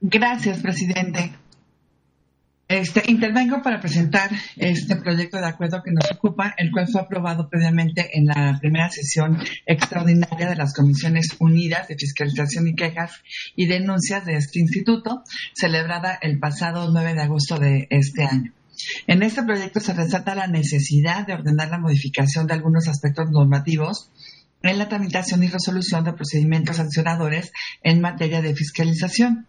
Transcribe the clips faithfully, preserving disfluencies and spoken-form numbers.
Gracias, presidente. Este, intervengo para presentar este proyecto de acuerdo que nos ocupa, el cual fue aprobado previamente en la primera sesión extraordinaria de las Comisiones Unidas de Fiscalización y Quejas y Denuncias de este instituto, celebrada el pasado nueve de agosto de este año. En este proyecto se resalta la necesidad de ordenar la modificación de algunos aspectos normativos en la tramitación y resolución de procedimientos sancionadores en materia de fiscalización.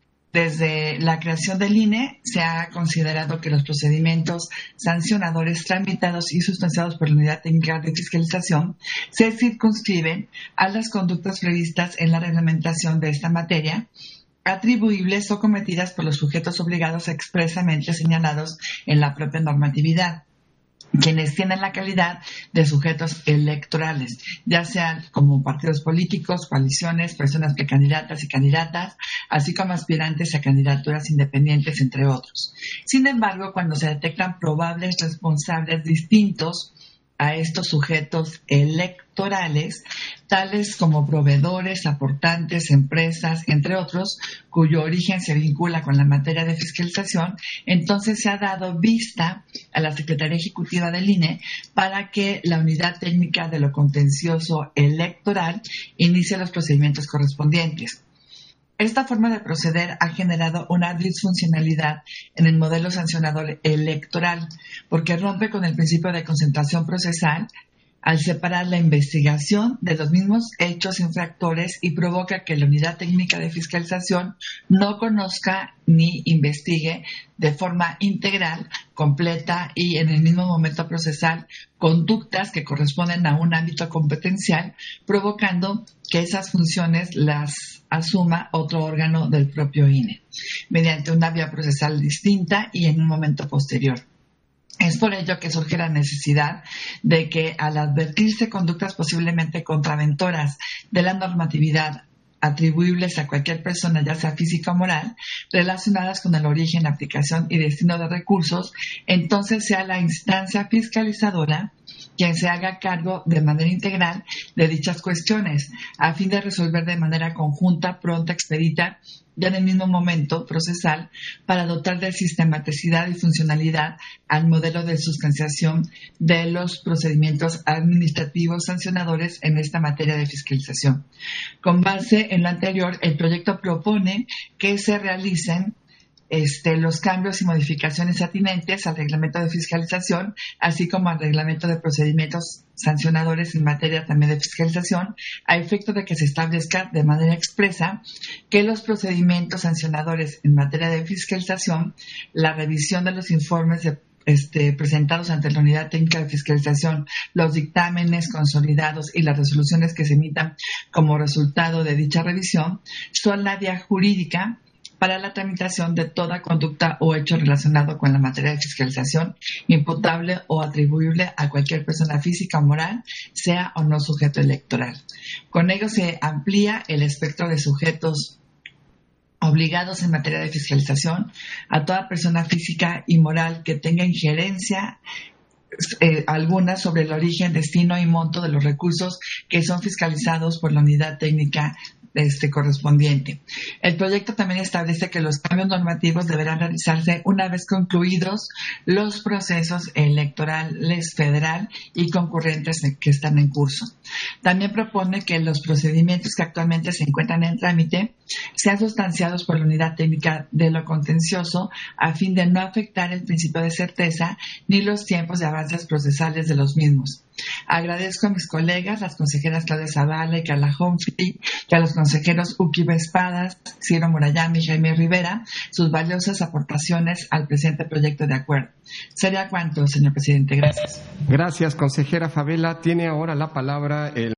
Desde la creación del I N E se ha considerado que los procedimientos sancionadores tramitados y sustanciados por la Unidad Técnica de Fiscalización se circunscriben a las conductas previstas en la reglamentación de esta materia, atribuibles o cometidas por los sujetos obligados expresamente señalados en la propia normatividad, quienes tienen la calidad de sujetos electorales, ya sean como partidos políticos, coaliciones, personas precandidatas y candidatas, así como aspirantes a candidaturas independientes, entre otros. Sin embargo, cuando se detectan probables responsables distintos a estos sujetos electorales, tales como proveedores, aportantes, empresas, entre otros, cuyo origen se vincula con la materia de fiscalización, entonces se ha dado vista a la Secretaría Ejecutiva del I N E para que la Unidad Técnica de lo Contencioso Electoral inicie los procedimientos correspondientes. Esta forma de proceder ha generado una disfuncionalidad en el modelo sancionador electoral, porque rompe con el principio de concentración procesal al separar la investigación de los mismos hechos infractores y provoca que la Unidad Técnica de Fiscalización no conozca ni investigue de forma integral, completa y en el mismo momento procesal conductas que corresponden a un ámbito competencial, provocando que esas funciones las asuma otro órgano del propio I N E, mediante una vía procesal distinta y en un momento posterior. Es por ello que surge la necesidad de que, al advertirse conductas posiblemente contraventoras de la normatividad atribuibles a cualquier persona, ya sea física o moral, relacionadas con el origen, aplicación y destino de recursos, entonces sea la instancia fiscalizadora quien se haga cargo de manera integral de dichas cuestiones, a fin de resolver de manera conjunta, pronta, expedita, ya en el mismo momento procesal, para dotar de sistematicidad y funcionalidad al modelo de sustanciación de los procedimientos administrativos sancionadores en esta materia de fiscalización. Con base en lo anterior, el proyecto propone que se realicen Este, los cambios y modificaciones atinentes al reglamento de fiscalización, así como al reglamento de procedimientos sancionadores en materia también de fiscalización, a efecto de que se establezca de manera expresa que los procedimientos sancionadores en materia de fiscalización, la revisión de los informes de Este, presentados ante la Unidad Técnica de Fiscalización, los dictámenes consolidados y las resoluciones que se emitan como resultado de dicha revisión, son la vía jurídica para la tramitación de toda conducta o hecho relacionado con la materia de fiscalización imputable o atribuible a cualquier persona física o moral, sea o no sujeto electoral. Con ello se amplía el espectro de sujetos obligados en materia de fiscalización a toda persona física y moral que tenga injerencia Eh, alguna sobre el origen, destino y monto de los recursos que son fiscalizados por la unidad técnica este, correspondiente. El proyecto también establece que los cambios normativos deberán realizarse una vez concluidos los procesos electorales federal y concurrentes que están en curso. También propone que los procedimientos que actualmente se encuentran en trámite sean sustanciados por la unidad técnica de lo contencioso a fin de no afectar el principio de certeza ni los tiempos de avances procesales de los mismos. Agradezco a mis colegas, las consejeras Claudia Zavala y Carla Humphrey, y a los consejeros Uki Espadas, Ciro Murayama y Jaime Rivera, sus valiosas aportaciones al presente proyecto de acuerdo. Sería cuanto, señor presidente. Gracias. Gracias, consejera Fabela. Tiene ahora la palabra el